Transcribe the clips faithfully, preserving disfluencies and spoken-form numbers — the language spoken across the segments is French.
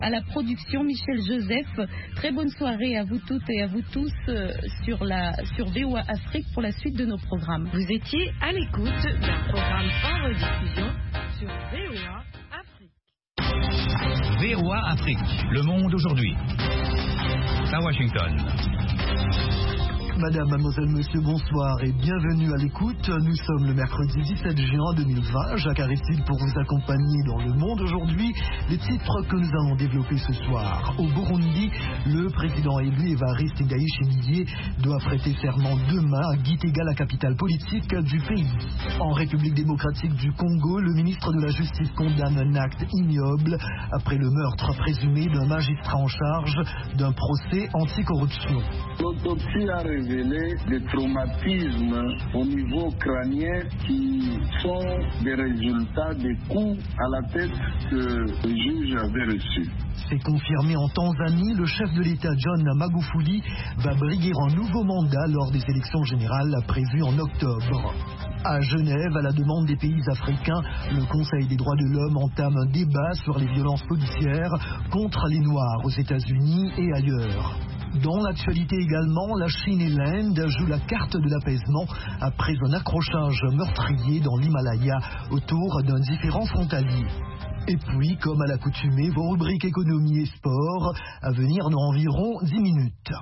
À la production, Michel Joseph. Très bonne soirée à vous toutes et à vous tous euh, sur, la, sur V O A Afrique pour la suite de nos programmes. Vous étiez à l'écoute d'un programme en rediffusion sur V O A Afrique. V O A Afrique, le monde aujourd'hui. À Washington. Madame, mademoiselle, monsieur, bonsoir et bienvenue à l'écoute. Nous sommes le mercredi dix-sept juin deux mille vingt. Jacques Aristide pour vous accompagner dans le monde aujourd'hui. Les titres que nous allons développer ce soir. Au Burundi, le président élu Évariste Ndayishimiye doit prêter serment demain à Gitega, la capitale politique du pays. En République démocratique du Congo, le ministre de la Justice condamne un acte ignoble après le meurtre présumé d'un magistrat en charge d'un procès anticorruption. L'autopsie a révélé des traumatismes au niveau crânien qui sont des résultats des coups à la tête que le juge avait reçus. C'est confirmé en Tanzanie, le chef de l'État John Magufuli va briguer un nouveau mandat lors des élections générales prévues en octobre. À Genève, à la demande des pays africains, le Conseil des droits de l'homme entame un débat sur les violences policières contre les Noirs aux États-Unis et ailleurs. Dans l'actualité également, la Chine et l'Inde jouent la carte de l'apaisement après un accrochage meurtrier dans l'Himalaya autour d'un différend frontalier. Et puis, comme à l'accoutumée, vos rubriques économie et sport à venir dans environ dix minutes.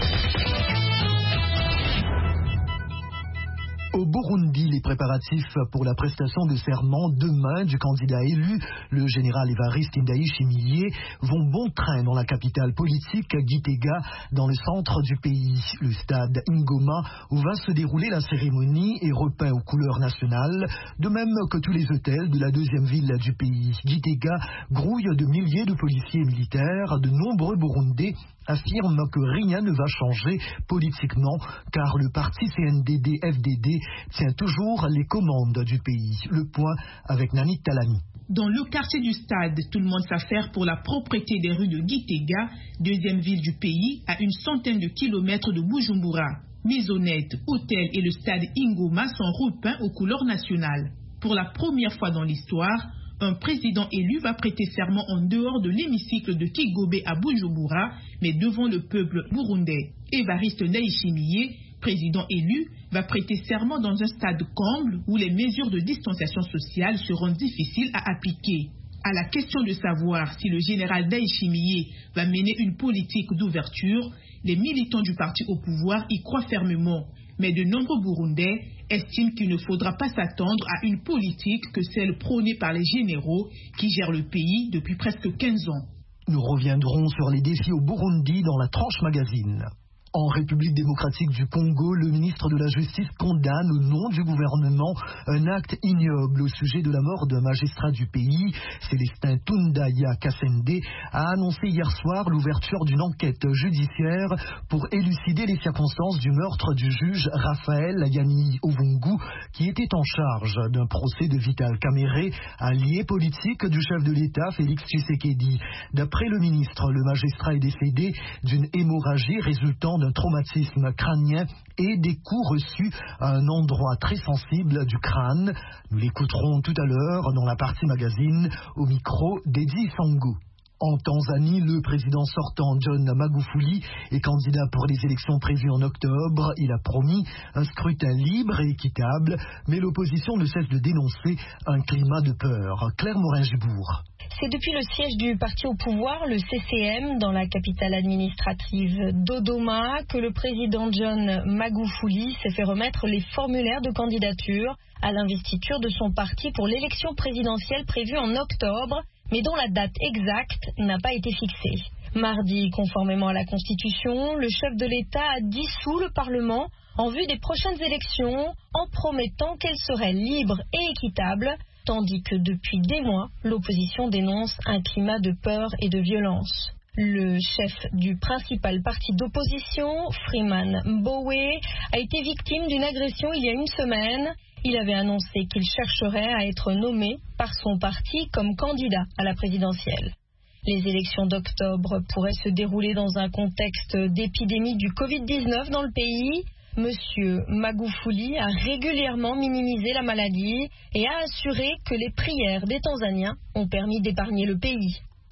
Au Burundi, les préparatifs pour la prestation de serment demain du candidat élu, le général Évariste Ndayishimiye, vont bon train dans la capitale politique, Gitega, dans le centre du pays. Le stade Ngoma, où va se dérouler la cérémonie, est repeint aux couleurs nationales, de même que tous les hôtels de la deuxième ville du pays. Gitega grouille de milliers de policiers et militaires. De nombreux Burundais affirment que rien ne va changer politiquement, car le parti C N D D F D D tient toujours les commandes du pays. Le point avec Nanit Talani. Dans le quartier du stade, tout le monde s'affaire pour la propreté des rues de Gitega, deuxième ville du pays, à une centaine de kilomètres de Bujumbura. Maisonnettes, hôtels et le stade Ngoma sont repeints aux couleurs nationales. Pour la première fois dans l'histoire, un président élu va prêter serment en dehors de l'hémicycle de Kigobe à Bujumbura, mais devant le peuple burundais. Évariste Ndayishimiye, président élu, va prêter serment dans un stade comble où les mesures de distanciation sociale seront difficiles à appliquer. À la question de savoir si le général Ndayishimiye va mener une politique d'ouverture, les militants du parti au pouvoir y croient fermement. Mais de nombreux Burundais estiment qu'il ne faudra pas s'attendre à une politique que celle prônée par les généraux qui gèrent le pays depuis presque quinze ans. Nous reviendrons sur les défis au Burundi dans la tranche magazine. En République démocratique du Congo, le ministre de la Justice condamne au nom du gouvernement un acte ignoble au sujet de la mort d'un magistrat du pays. Célestin Tundaya Kasende a annoncé hier soir l'ouverture d'une enquête judiciaire pour élucider les circonstances du meurtre du juge Raphaël Yani Ovungu, qui était en charge d'un procès de Vital Kamerhe, allié politique du chef de l'État Félix Tshisekedi. D'après le ministre, le magistrat est décédé d'une hémorragie résultant d'un traumatisme crânien et des coups reçus à un endroit très sensible du crâne. Nous l'écouterons tout à l'heure dans la partie magazine au micro d'Eddie Sango. En Tanzanie, le président sortant John Magufuli est candidat pour les élections prévues en octobre. Il a promis un scrutin libre et équitable, mais l'opposition ne cesse de dénoncer un climat de peur. Claire Morin-Gibourg. C'est depuis le siège du parti au pouvoir, le C C M, dans la capitale administrative Dodoma, que le président John Magufuli s'est fait remettre les formulaires de candidature à l'investiture de son parti pour l'élection présidentielle prévue en octobre, mais dont la date exacte n'a pas été fixée. Mardi, conformément à la Constitution, le chef de l'État a dissous le Parlement en vue des prochaines élections en promettant qu'elles seraient libres et équitables, tandis que depuis des mois, l'opposition dénonce un climat de peur et de violence. Le chef du principal parti d'opposition, Freeman Mbowe, a été victime d'une agression il y a une semaine. Il avait annoncé qu'il chercherait à être nommé par son parti comme candidat à la présidentielle. Les élections d'octobre pourraient se dérouler dans un contexte d'épidémie du covid dix-neuf dans le pays. Monsieur Magufuli a régulièrement minimisé la maladie et a assuré que les prières des Tanzaniens ont permis d'épargner le pays.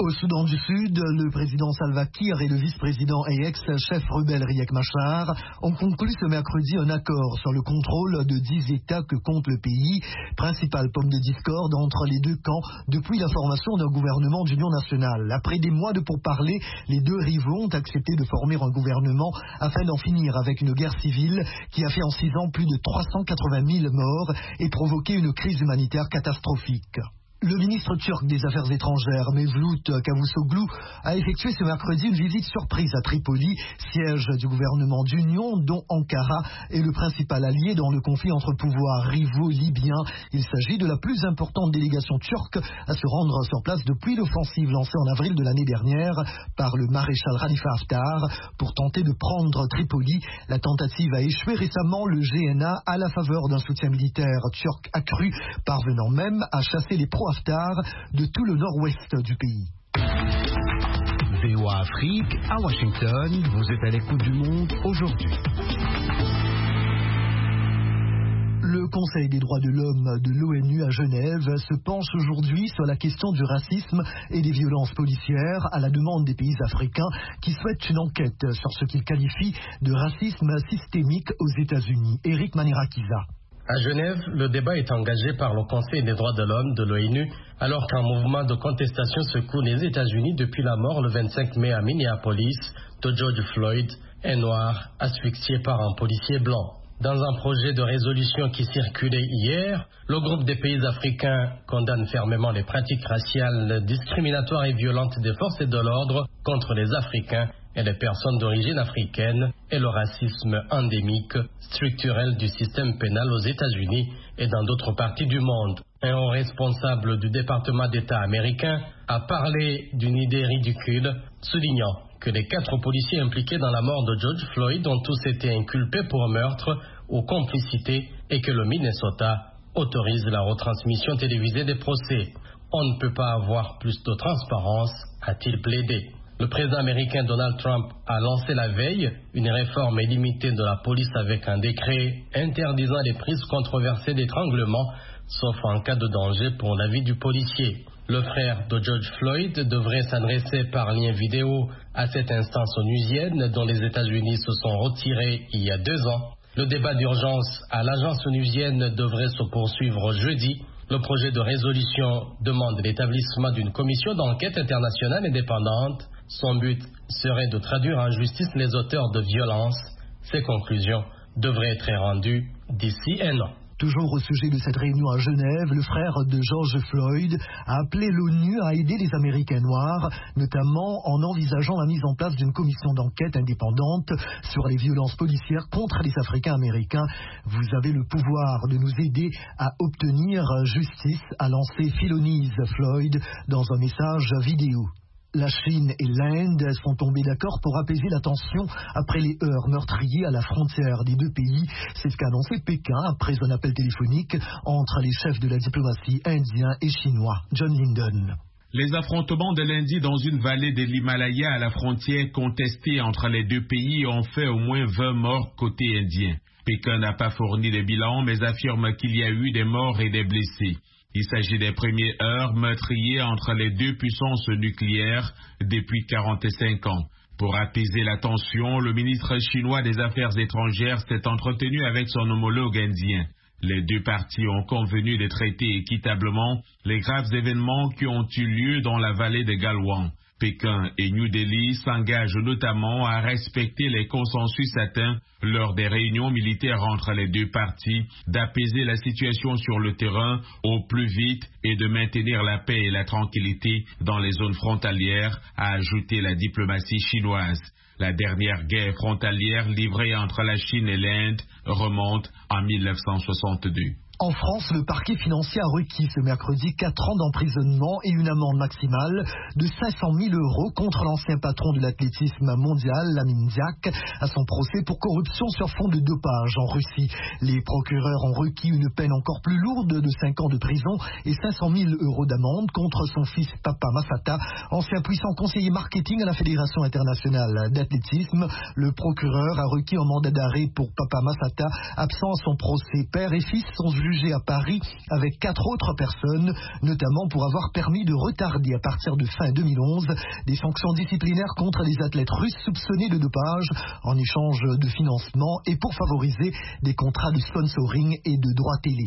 Au Soudan du Sud, le président Salva Kiir et le vice-président et ex-chef rebelle Riek Machar ont conclu ce mercredi un accord sur le contrôle de dix États que compte le pays, principale pomme de discorde entre les deux camps depuis la formation d'un gouvernement d'union nationale. Après des mois de pourparlers, les deux rivaux ont accepté de former un gouvernement afin d'en finir avec une guerre civile qui a fait en six ans plus de trois cent quatre-vingt mille morts et provoqué une crise humanitaire catastrophique. Le ministre turc des Affaires étrangères, Mevlut Cavusoglu, a effectué ce mercredi une visite surprise à Tripoli, siège du gouvernement d'union dont Ankara est le principal allié dans le conflit entre pouvoirs rivaux libyens. Il s'agit de la plus importante délégation turque à se rendre sur place depuis l'offensive lancée en avril de l'année dernière par le maréchal Khalifa Haftar pour tenter de prendre Tripoli. La tentative a échoué récemment, le G N A à la faveur d'un soutien militaire turc accru, parvenant même à chasser les pro de tout le nord-ouest du pays. V O A Afrique, à Washington, vous êtes à l'écoute du monde aujourd'hui. Le Conseil des droits de l'homme de l'O N U à Genève se penche aujourd'hui sur la question du racisme et des violences policières à la demande des pays africains qui souhaitent une enquête sur ce qu'ils qualifient de racisme systémique aux États-Unis. Eric Manirakiza. À Genève, le débat est engagé par le Conseil des droits de l'homme de l'O N U alors qu'un mouvement de contestation secoue les États-Unis depuis la mort le vingt-cinq mai à Minneapolis de George Floyd, un noir asphyxié par un policier blanc. Dans un projet de résolution qui circulait hier, le groupe des pays africains condamne fermement les pratiques raciales discriminatoires et violentes des forces de l'ordre contre les Africains et les personnes d'origine africaine et le racisme endémique, structurel du système pénal aux États-Unis et dans d'autres parties du monde. Un haut responsable du département d'État américain a parlé d'une idée ridicule, soulignant que les quatre policiers impliqués dans la mort de George Floyd ont tous été inculpés pour meurtre ou complicité et que le Minnesota autorise la retransmission télévisée des procès. On ne peut pas avoir plus de transparence, a-t-il plaidé. Le président américain Donald Trump a lancé la veille une réforme illimitée de la police avec un décret interdisant les prises controversées d'étranglement, sauf en cas de danger pour la vie du policier. Le frère de George Floyd devrait s'adresser par lien vidéo à cette instance onusienne dont les États-Unis se sont retirés il y a deux ans. Le débat d'urgence à l'agence onusienne devrait se poursuivre jeudi. Le projet de résolution demande l'établissement d'une commission d'enquête internationale indépendante. Son but serait de traduire en justice les auteurs de violences. Ces conclusions devraient être rendues d'ici un an. Toujours au sujet de cette réunion à Genève, le frère de George Floyd a appelé l'ONU à aider les Américains noirs, notamment en envisageant la mise en place d'une commission d'enquête indépendante sur les violences policières contre les Africains américains. Vous avez le pouvoir de nous aider à obtenir justice, a lancé Philonise Floyd dans un message vidéo. La Chine et l'Inde sont tombés d'accord pour apaiser la tension après les heurts meurtriers à la frontière des deux pays. C'est ce qu'a annoncé Pékin après un appel téléphonique entre les chefs de la diplomatie indien et chinois. John Linden. Les affrontements de lundi dans une vallée de l'Himalaya à la frontière contestée entre les deux pays ont fait au moins vingt morts côté indien. Pékin n'a pas fourni de bilan mais affirme qu'il y a eu des morts et des blessés. Il s'agit des premières heures meurtriers entre les deux puissances nucléaires depuis quarante-cinq ans. Pour apaiser la tension, le ministre chinois des Affaires étrangères s'est entretenu avec son homologue indien. Les deux parties ont convenu de traiter équitablement les graves événements qui ont eu lieu dans la vallée de Galwan. Pékin et New Delhi s'engagent notamment à respecter les consensus atteints lors des réunions militaires entre les deux parties, d'apaiser la situation sur le terrain au plus vite et de maintenir la paix et la tranquillité dans les zones frontalières, a ajouté la diplomatie chinoise. La dernière guerre frontalière livrée entre la Chine et l'Inde remonte en mille neuf cent soixante-deux. En France, le parquet financier a requis ce mercredi quatre ans d'emprisonnement et une amende maximale de cinq cent mille euros contre l'ancien patron de l'athlétisme mondial, Lamine Diack, à son procès pour corruption sur fond de dopage en Russie. Les procureurs ont requis une peine encore plus lourde de cinq ans de prison et cinq cent mille euros d'amende contre son fils Papa Massata, ancien puissant conseiller marketing à la Fédération internationale d'athlétisme. Le procureur a requis un mandat d'arrêt pour Papa Massata, absent à son procès. Père et fils sont jugés jugé à Paris avec quatre autres personnes, notamment pour avoir permis de retarder à partir de fin deux mille onze des sanctions disciplinaires contre les athlètes russes soupçonnés de dopage en échange de financement et pour favoriser des contrats de sponsoring et de droits télé.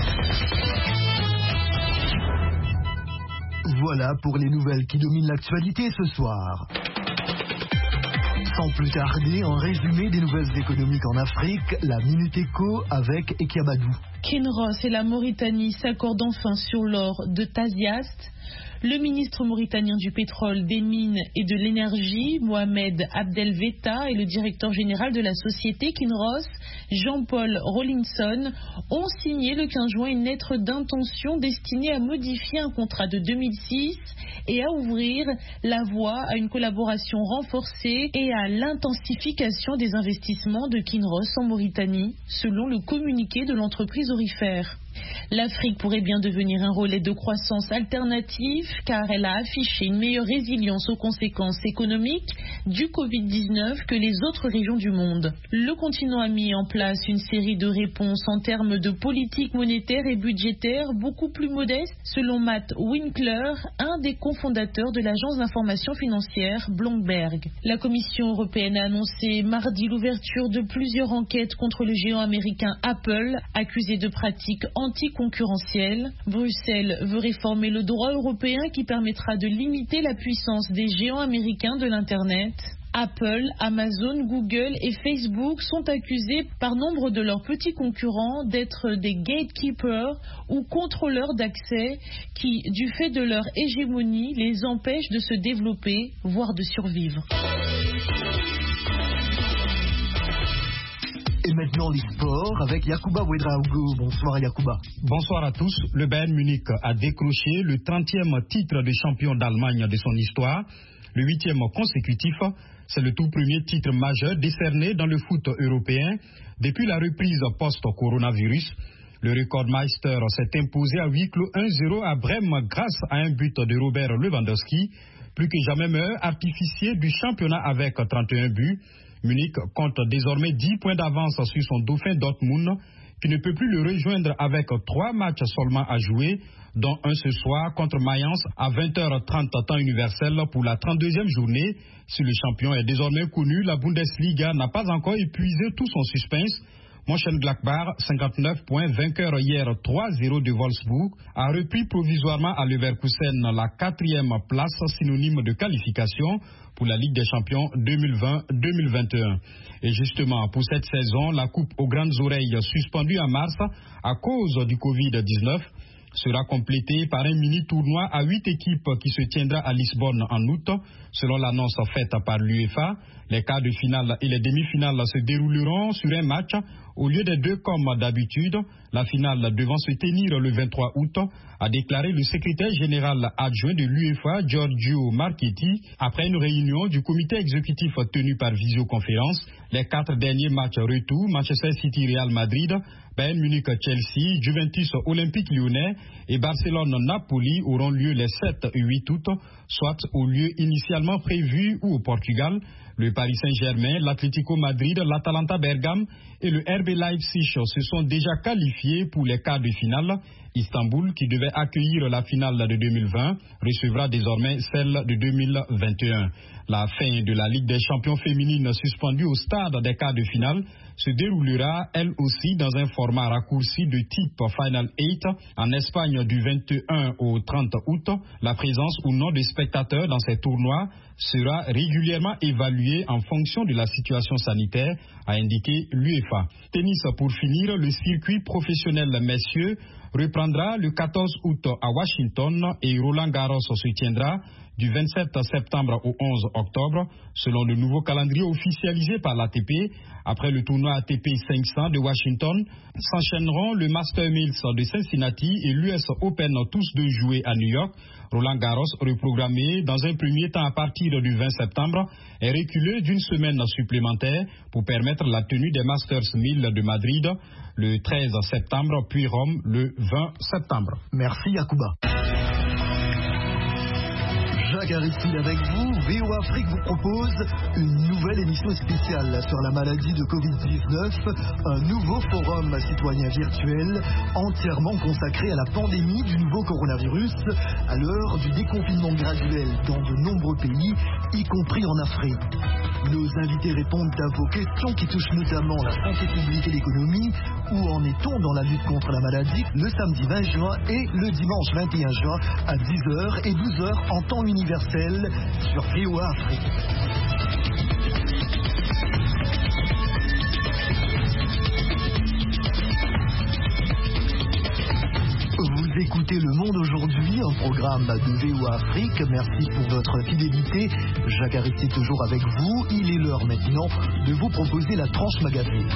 Voilà pour les nouvelles qui dominent l'actualité ce soir. Sans plus tarder, en résumé des nouvelles économiques en Afrique, la Minute Éco avec Ekiabadou. Kinross et la Mauritanie s'accordent enfin sur l'or de Tasiast. Le ministre mauritanien du pétrole, des mines et de l'énergie, Mohamed Abdelveta, et le directeur général de la société Kinross, Jean-Paul Rawlinson, ont signé le quinze juin une lettre d'intention destinée à modifier un contrat de deux mille six et à ouvrir la voie à une collaboration renforcée et à l'intensification des investissements de Kinross en Mauritanie, selon le communiqué de l'entreprise aurifère. L'Afrique pourrait bien devenir un relais de croissance alternative car elle a affiché une meilleure résilience aux conséquences économiques du covid dix-neuf que les autres régions du monde. Le continent a mis en place une série de réponses en termes de politique monétaire et budgétaire beaucoup plus modestes, selon Matt Winkler, un des cofondateurs de l'agence d'information financière Bloomberg. La Commission européenne a annoncé mardi l'ouverture de plusieurs enquêtes contre le géant américain Apple, accusé de pratiques anticoncurrentielles. Bruxelles veut réformer le droit européen qui permettra de limiter la puissance des géants américains de l'Internet. Apple, Amazon, Google et Facebook sont accusés par nombre de leurs petits concurrents d'être des gatekeepers ou contrôleurs d'accès qui, du fait de leur hégémonie, les empêchent de se développer, voire de survivre. Et maintenant les sports avec Yacouba Ouedraogo. Bonsoir Yacouba. Bonsoir à tous. Le Bayern Munich a décroché le trentième titre de champion d'Allemagne de son histoire, le huitième consécutif. C'est le tout premier titre majeur décerné dans le foot européen depuis la reprise post-coronavirus. Le Rekordmeister s'est imposé à huis clos un zéro à Brême grâce à un but de Robert Lewandowski, plus que jamais meilleur artificier du championnat avec trente et un buts. Munich compte désormais dix points d'avance sur son dauphin Dortmund, qui ne peut plus le rejoindre avec trois matchs seulement à jouer, dont un ce soir contre Mayence à vingt heures trente temps universel pour la trente-deuxième journée. Si le champion est désormais connu, la Bundesliga n'a pas encore épuisé tout son suspense. Mönchengladbach, cinquante-neuf points, vainqueur hier trois zéro de Wolfsburg, a repris provisoirement à Leverkusen la quatrième place synonyme de qualification pour la Ligue des Champions deux mille vingt deux mille vingt et un. Et justement, pour cette saison, la Coupe aux grandes oreilles suspendue en mars à cause du covid dix-neuf sera complétée par un mini-tournoi à huit équipes qui se tiendra à Lisbonne en août, selon l'annonce faite par l'UEFA. Les quarts de finale et les demi-finales se dérouleront sur un match au lieu des deux comme d'habitude. La finale devant se tenir le vingt-trois août, a déclaré le secrétaire général adjoint de l'UEFA, Giorgio Marchetti, après une réunion du comité exécutif tenu par visioconférence. Les quatre derniers matchs retour, Manchester City, Real Madrid, Bayern Munich, Chelsea, Juventus, Olympique Lyonnais et Barcelone-Napoli auront lieu les sept et huit août, soit au lieu initialement prévu ou au Portugal. Le Paris Saint-Germain, l'Atlético Madrid, l'Atalanta Bergame et le R B Leipzig se sont déjà qualifiés pour les quarts de finale. Istanbul, qui devait accueillir la finale de deux mille vingt, recevra désormais celle de deux mille vingt et un. La fin de la Ligue des champions féminines suspendue au stade des quarts de finale se déroulera elle aussi dans un format raccourci de type Final huit en Espagne du vingt et un au trente août. La présence ou non de spectateurs dans ces tournois sera régulièrement évaluée en fonction de la situation sanitaire, a indiqué l'UEFA. Tennis pour finir, le circuit professionnel messieurs reprendra le quatorze août à Washington et Roland Garros se tiendra du vingt-sept septembre au onze octobre, selon le nouveau calendrier officialisé par l'A T P. Après le tournoi A T P cinq cents de Washington, s'enchaîneront le Masters Mills de Cincinnati et l'U S Open, tous deux joués à New York. Roland Garros, reprogrammé dans un premier temps à partir du vingt septembre, est reculé d'une semaine supplémentaire pour permettre la tenue des Masters mille de Madrid le treize septembre, puis Rome le vingt septembre. Merci Yacouba. Jacques Aristide avec vous. V O Afrique vous propose une nouvelle émission spéciale sur la maladie de covid dix-neuf, un nouveau forum citoyen virtuel entièrement consacré à la pandémie du nouveau coronavirus à l'heure du déconfinement graduel dans de nombreux pays, y compris en Afrique. Nos invités répondent à vos questions qui touchent notamment la santé publique et l'économie. Où en est-on dans la lutte contre la maladie le samedi vingt juin et le dimanche vingt et un juin à dix heures et douze heures en temps universel sur V O A Afrique. Vous écoutez Le Monde aujourd'hui, un programme de V O A Afrique. Merci pour votre fidélité. Jacques Aristide toujours avec vous. Il est l'heure maintenant de vous proposer la tranche magazine.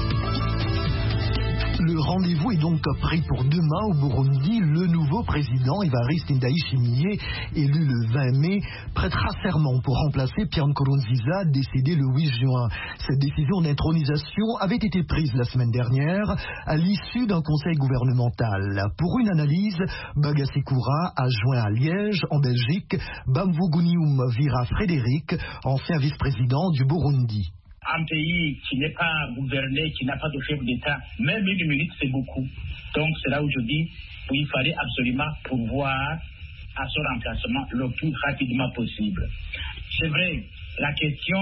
Le rendez-vous est donc pris pour demain au Burundi. Le nouveau président Evariste Ndayishimiye, élu le vingt mai, prêtera serment pour remplacer Pierre Nkurunziza, décédé le huit juin. Cette décision d'intronisation avait été prise la semaine dernière à l'issue d'un conseil gouvernemental. Pour une analyse, Bagasekura a joint à Liège, en Belgique, Bamvugunium Vira Frédéric, ancien vice-président du Burundi. Un pays qui n'est pas gouverné, qui n'a pas de chef d'État, même une minute, c'est beaucoup. Donc, c'est là où je dis qu'il fallait absolument pourvoir à ce remplacement le plus rapidement possible. C'est vrai, la question,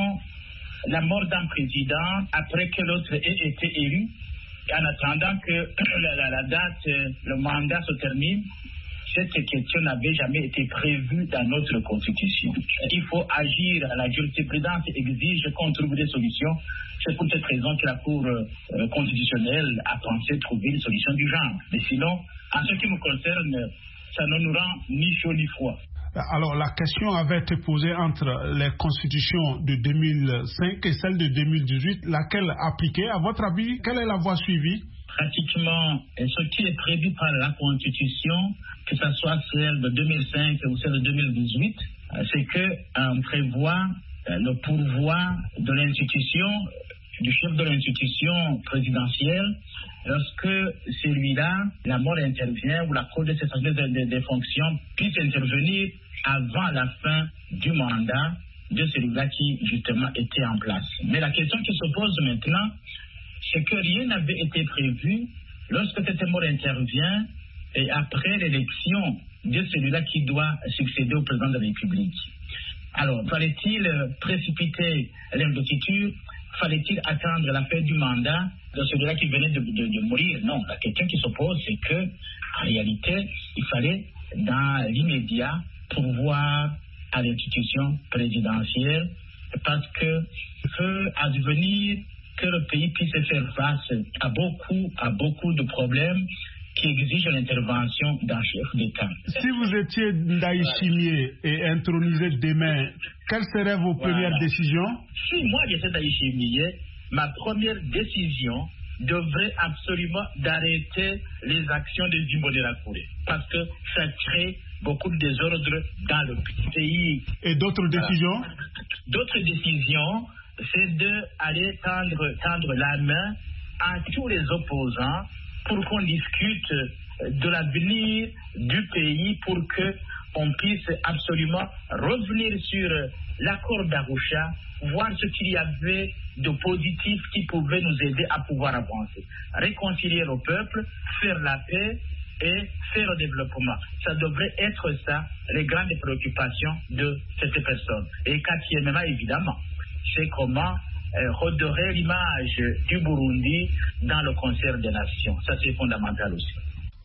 la mort d'un président après que l'autre ait été élu, en attendant que la, la, la date, le mandat se termine, cette question n'avait jamais été prévue dans notre constitution. Il faut agir, la jurisprudence exige qu'on trouve des solutions. C'est pour cette raison que la Cour euh, constitutionnelle a pensé trouver une solution du genre. Mais sinon, en ce qui me concerne, ça ne nous rend ni chaud ni froid. Alors, la question avait été posée entre les constitutions de deux mille cinq et celle de deux mille dix-huit. Laquelle appliquée? À votre avis, quelle est la voie suivie? Pratiquement, ce qui est prévu par la Constitution, que ce soit celle de deux mille cinq ou celle de deux mille dix-huit, c'est qu'on prévoit le pourvoi de l'institution, du chef de l'institution présidentielle, lorsque celui-là, la mort intervient ou la Cour de cessation des, des fonctions puisse intervenir avant la fin du mandat de celui-là qui, justement, était en place. Mais la question qui se pose maintenant, c'est que rien n'avait été prévu lorsque cette mort intervient et après l'élection de celui-là qui doit succéder au président de la République. Alors, fallait-il précipiter l'investiture? Fallait-il attendre la fin du mandat de celui-là qui venait de, de, de mourir? Non, la question qui se pose, c'est que, en réalité, il fallait, dans l'immédiat, pourvoir à l'institution présidentielle parce que peut advenir que le pays puisse faire face à beaucoup, à beaucoup de problèmes qui exigent l'intervention d'un chef d'État. Si vous étiez Ndayishimiye et intronisé demain, quelles seraient vos voilà. premières décisions? Si moi j'étais Ndayishimiye, ma première décision devrait absolument d'arrêter les actions des Imbonerakure parce que ça crée beaucoup de désordre dans le pays. Et d'autres voilà. décisions? D'autres décisions, c'est d'aller tendre, tendre la main à tous les opposants pour qu'on discute de l'avenir du pays, pour qu'on puisse absolument revenir sur l'accord d'Arusha, voir ce qu'il y avait de positif qui pouvait nous aider à pouvoir avancer. Réconcilier le peuple, faire la paix et faire le développement. Ça devrait être ça, les grandes préoccupations de cette personne. Et quatrièmement, évidemment, c'est comment euh, redorer l'image du Burundi dans le concert des nations. Ça, c'est fondamental aussi.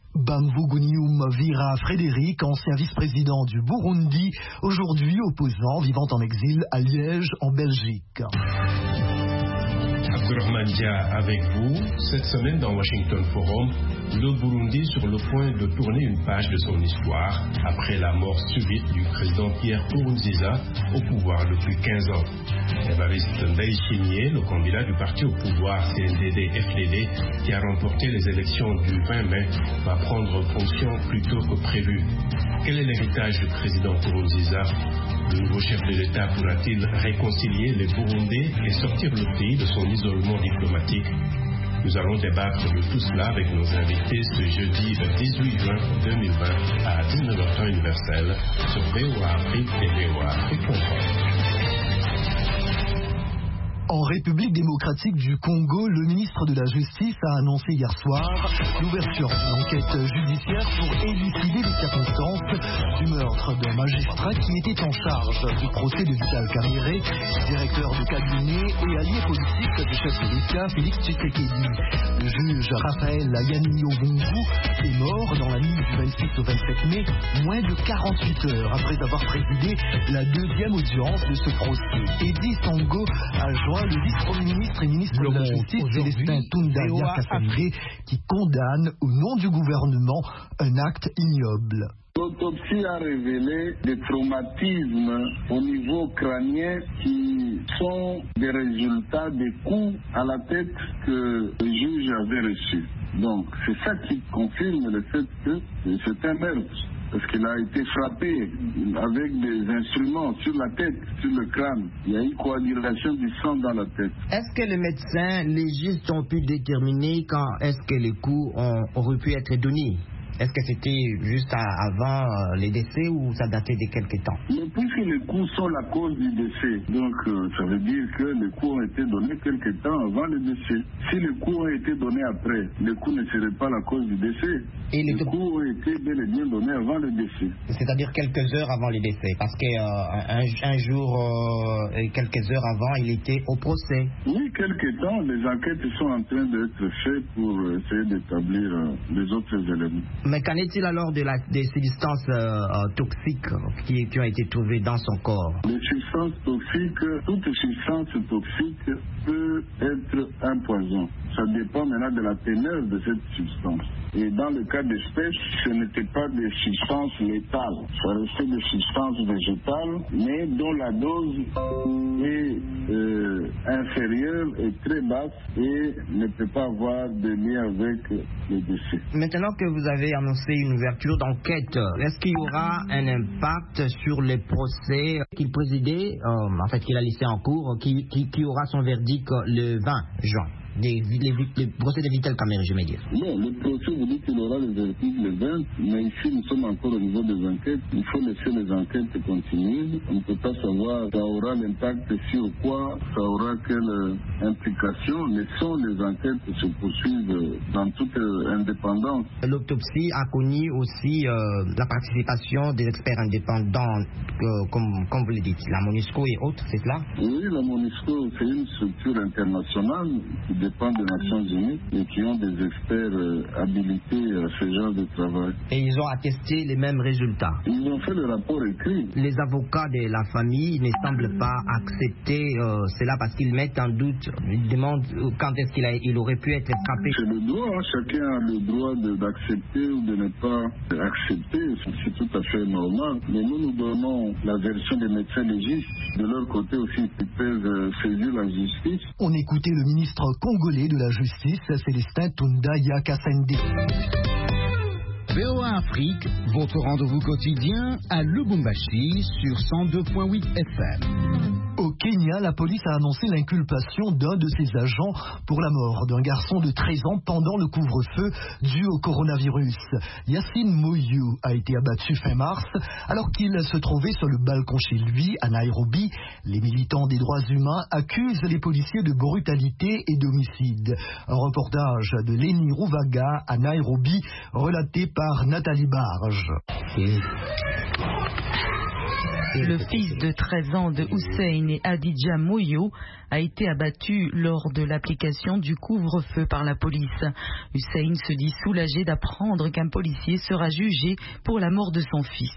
Bamvugunium Vira Frédéric, ancien vice-président du Burundi, aujourd'hui opposant, vivant en exil à Liège, en Belgique. Abdourahmane Dia avec vous. Cette semaine dans Washington Forum, le Burundi sur le point de tourner une page de son histoire après la mort subite du président Pierre Nkurunziza au pouvoir depuis quinze ans. Evariste Ndayishimiye, le candidat du parti au pouvoir C N D D F D D, qui a remporté les élections du vingt mai, va prendre fonction plus tôt que prévu. Quel est l'héritage du président Nkurunziza? Le nouveau chef de l'État pourra-t-il réconcilier les Burundais et sortir le pays de son isolement diplomatique? Nous allons débattre de tout cela avec nos invités ce jeudi dix-huit juin deux mille vingt à dix-neuf heures temps universel sur V O A Afrique et V O A Afrique point com. En République démocratique du Congo, le ministre de la Justice a annoncé hier soir l'ouverture d'une enquête judiciaire pour élucider les circonstances du meurtre d'un magistrat qui était en charge du procès de Vital Kamerhe, directeur de cabinet et allié politique du chef de l'État, Félix Tshisekedi. Le juge Raphaël Yaninio-Bungu est mort dans la nuit du vingt-six au vingt-sept mai, moins de quarante-huit heures après avoir présidé la deuxième audience de ce procès. Eddie Sango a joint le vice-premier ministre et ministre de la Justice, Célestin Tunda Yakasende, qui condamne au nom du gouvernement un acte ignoble. L'autopsie a révélé des traumatismes au niveau crânien qui sont des résultats des coups à la tête que le juge avait reçus. Donc c'est ça qui confirme le fait que c'est un meurtre. Parce qu'il a été frappé avec des instruments sur la tête, sur le crâne. Il y a eu coagulation du sang dans la tête. Est-ce que les médecins légistes ont pu déterminer quand est-ce que les coups ont, auraient pu être donnés? Est-ce que c'était juste à, avant euh, les décès ou ça datait de quelques temps? Mais puisque les coups sont la cause du décès, donc euh, ça veut dire que les coups ont été donnés quelques temps avant le décès. Si les coups ont été donnés après, les coups ne seraient pas la cause du décès. Et les, les coups ont été bel et bien donnés avant le décès. C'est-à-dire quelques heures avant le décès, parce qu'un euh, un jour euh, et quelques heures avant, il était au procès. Oui, quelques temps, les enquêtes sont en train d'être faites pour essayer d'établir euh, les autres éléments. Mais qu'en est-il alors de la, des substances euh, toxiques qui, qui ont été trouvées dans son corps? Les substances toxiques, toute substance toxique peut être un poison. Ça dépend maintenant de la teneur de cette substance. Et dans le cas d'espèce, ce n'était pas des substances létales. Ça restait des substances végétales, mais dont la dose est euh, inférieure et très basse et ne peut pas avoir de lien avec le décès. Maintenant que vous avez annoncé une ouverture d'enquête, est-ce qu'il y aura un impact sur les procès qu'il présidait, euh, en fait qu'il a laissé en cours, qui, qui, qui aura son verdict le vingt juin? Des, les, les procès de Vital Kamerhe, je vais dire. Non, le procès vous dit qu'il aura le verdict le vingt, mais ici nous sommes encore au niveau des enquêtes. Il faut laisser les enquêtes continuer. On ne peut pas savoir ça aura l'impact sur quoi, ça aura quelle implication. Laissons les enquêtes se poursuivre dans toute indépendance. L'autopsie a connu aussi euh, la participation des experts indépendants, euh, comme, comme vous le dites, la MONUSCO et autres, c'est cela? Oui, la MONUSCO, c'est une structure internationale qui dépend des Nations Unies et qui ont des experts euh, habilités à ce genre de travail. Et ils ont attesté les mêmes résultats? Ils ont fait le rapport écrit. Les avocats de la famille ne semblent pas accepter euh, cela parce qu'ils mettent en doute, ils demandent quand est-ce qu'il a, il aurait pu être frappé. C'est le droit, hein. Chacun a le droit de, d'accepter ou de ne pas accepter, c'est tout à fait normal. Mais nous, nous donnons la version des médecins légistes. De leur côté aussi, ils peuvent euh, saisir la justice. On écoutait le ministre congolais de la Justice, Célestin Tunda Yakasende. V O A Afrique, votre rendez-vous quotidien à Lubumbashi sur cent deux virgule huit F M. Au Kenya, la police a annoncé l'inculpation d'un de ses agents pour la mort d'un garçon de treize ans pendant le couvre-feu dû au coronavirus. Yassine Moyou a été abattu fin mars alors qu'il se trouvait sur le balcon chez lui à Nairobi. Les militants des droits humains accusent les policiers de brutalité et d'homicide. Un reportage de Leni Ruvaga à Nairobi relaté par Nathalie Barge. Le fils de treize ans de Hussein et Adidja Moyo a été abattu lors de l'application du couvre-feu par la police. Hussein se dit soulagé d'apprendre qu'un policier sera jugé pour la mort de son fils.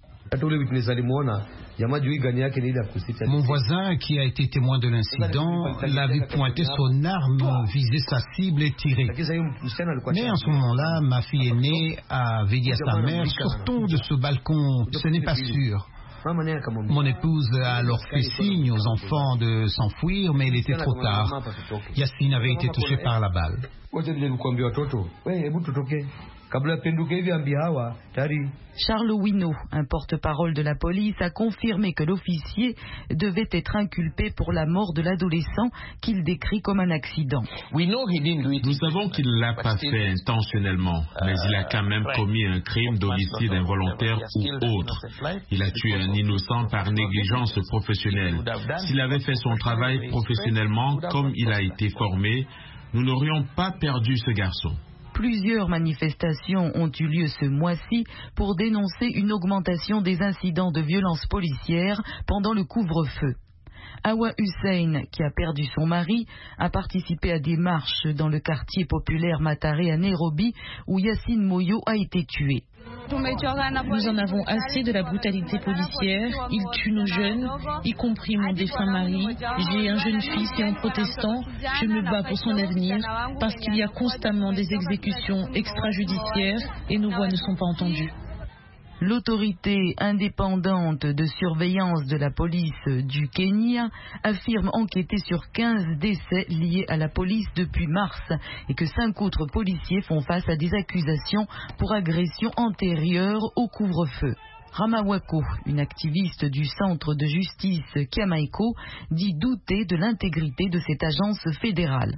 Mon voisin, qui a été témoin de l'incident, l'a vu pointer son arme, viser sa cible et tirer. Mais en ce moment-là, ma fille aînée avait dit à sa mère, sortons de ce balcon, ce n'est pas sûr. Mon épouse a alors fait signe aux enfants de s'enfuir, mais il était trop tard. Yassine avait été touché par la balle. Charles Wino, un porte-parole de la police, a confirmé que l'officier devait être inculpé pour la mort de l'adolescent qu'il décrit comme un accident. Nous savons qu'il ne l'a pas fait intentionnellement, mais il a quand même commis un crime d'homicide involontaire ou autre. Il a tué un innocent par négligence professionnelle. S'il avait fait son travail professionnellement comme il a été formé, nous n'aurions pas perdu ce garçon. Plusieurs manifestations ont eu lieu ce mois-ci pour dénoncer une augmentation des incidents de violence policière pendant le couvre-feu. Awa Hussein, qui a perdu son mari, a participé à des marches dans le quartier populaire Mataré à Nairobi, où Yacine Moyo a été tué. Nous en avons assez de la brutalité policière. Ils tuent nos jeunes, y compris mon défunt mari. J'ai un jeune fils et un protestant. Je me bats pour son avenir parce qu'il y a constamment des exécutions extrajudiciaires et nos voix ne sont pas entendues. L'autorité indépendante de surveillance de la police du Kenya affirme enquêter sur quinze décès liés à la police depuis mars et que cinq autres policiers font face à des accusations pour agression antérieure au couvre-feu. Ramawako, une activiste du centre de justice Kiamaiko, dit douter de l'intégrité de cette agence fédérale.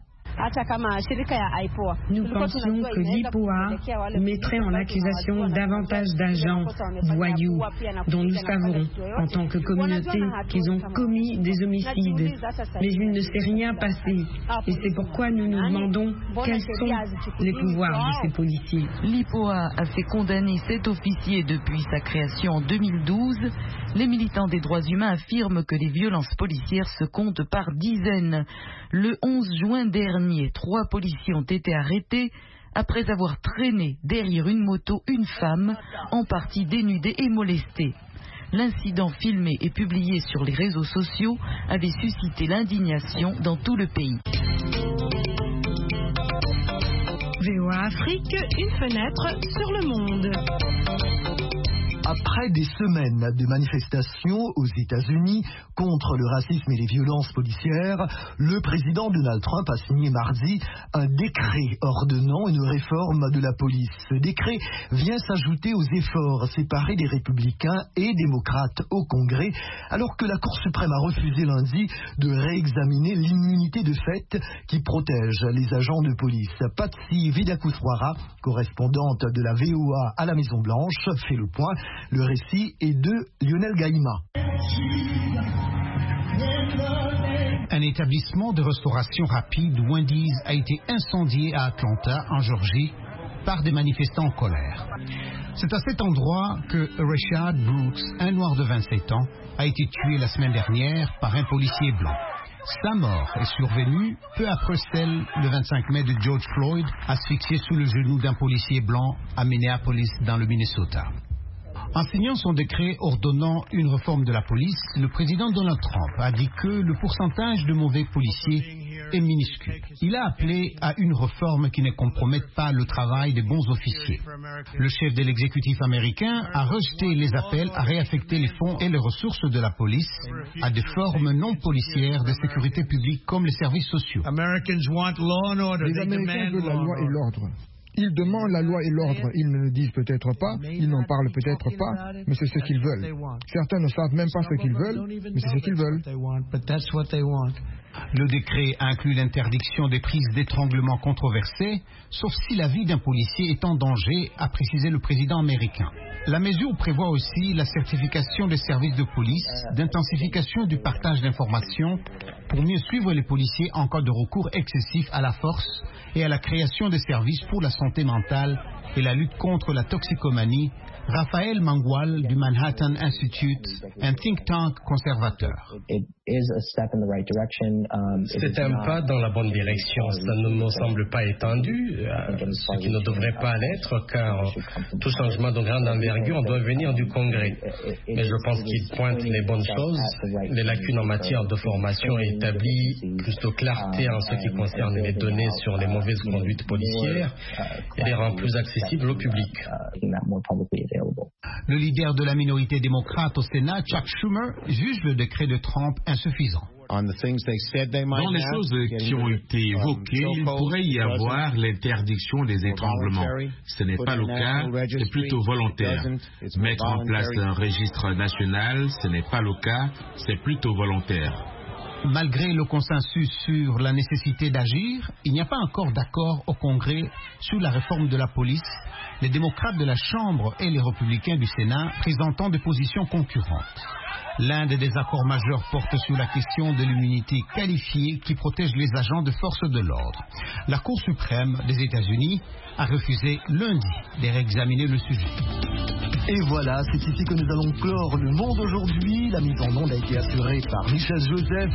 Nous pensions que l'I P O A mettrait en accusation davantage d'agents voyous dont nous savons, en tant que communauté, qu'ils ont commis des homicides. Mais il ne s'est rien passé. Et c'est pourquoi nous nous demandons quels sont les pouvoirs de ces policiers. L'I P O A a fait condamner sept officiers depuis sa création en deux mille douze. Les militants des droits humains affirment que les violences policières se comptent par dizaines. Le onze juin dernier, trois policiers ont été arrêtés après avoir traîné derrière une moto une femme, en partie dénudée et molestée. L'incident filmé et publié sur les réseaux sociaux avait suscité l'indignation dans tout le pays. V O A Afrique, une fenêtre sur le monde. Après des semaines de manifestations aux États-Unis contre le racisme et les violences policières, le président Donald Trump a signé mardi un décret ordonnant une réforme de la police. Ce décret vient s'ajouter aux efforts séparés des républicains et démocrates au Congrès, alors que la Cour suprême a refusé lundi de réexaminer l'immunité de fait qui protège les agents de police. Patsy Vidakuswara, correspondante de la V O A à la Maison-Blanche, fait le point. Le récit est de Lionel Gaïma. Un établissement de restauration rapide, Wendy's, a été incendié à Atlanta, en Géorgie, par des manifestants en colère. C'est à cet endroit que Rashad Brooks, un noir de vingt-sept ans, a été tué la semaine dernière par un policier blanc. Sa mort est survenue peu après celle, le vingt-cinq mai, de George Floyd, asphyxié sous le genou d'un policier blanc à Minneapolis, dans le Minnesota. En signant son décret ordonnant une réforme de la police, le président Donald Trump a dit que le pourcentage de mauvais policiers est minuscule. Il a appelé à une réforme qui ne compromette pas le travail des bons officiers. Le chef de l'exécutif américain a rejeté les appels à réaffecter les fonds et les ressources de la police à des formes non policières de sécurité publique comme les services sociaux. Les Américains veulent la loi et l'ordre. Ils demandent la loi et l'ordre. Ils ne le disent peut-être pas, ils n'en parlent peut-être pas, mais c'est ce qu'ils veulent. Certains ne savent même pas ce qu'ils veulent, mais c'est ce qu'ils veulent. Le décret inclut l'interdiction des prises d'étranglement controversées, sauf si la vie d'un policier est en danger, a précisé le président américain. La mesure prévoit aussi la certification des services de police, d'intensification du partage d'informations pour mieux suivre les policiers en cas de recours excessif à la force et à la création de services pour la santé mentale et la lutte contre la toxicomanie. Raphaël Mangwal du Manhattan Institute, un think tank conservateur. C'est un pas dans la bonne direction. Ça ne me semble pas étendu, ce qui ne devrait pas l'être, car tout changement de grande envergure doit venir du Congrès. Mais je pense qu'il pointe les bonnes choses, les lacunes en matière de formation établies, plus de clarté en ce qui concerne les données sur les mauvaises conduites policières, et les rend plus accessibles au public. Le leader de la minorité démocrate au Sénat, Chuck Schumer, juge le décret de Trump insuffisant. Dans les choses qui ont été évoquées, il pourrait y avoir l'interdiction des étranglements. Ce n'est pas le cas, c'est plutôt volontaire. Mettre en place un registre national, ce n'est pas le cas, c'est plutôt volontaire. Malgré le consensus sur la nécessité d'agir, il n'y a pas encore d'accord au Congrès sur la réforme de la police, les démocrates de la Chambre et les républicains du Sénat présentant des positions concurrentes. L'un des désaccords majeurs porte sur la question de l'immunité qualifiée qui protège les agents de force de l'ordre. La Cour suprême des États-Unis a refusé lundi de réexaminer le sujet. Et voilà, c'est ici que nous allons clore le monde aujourd'hui. La mise en onde a été assurée par Michel Joseph.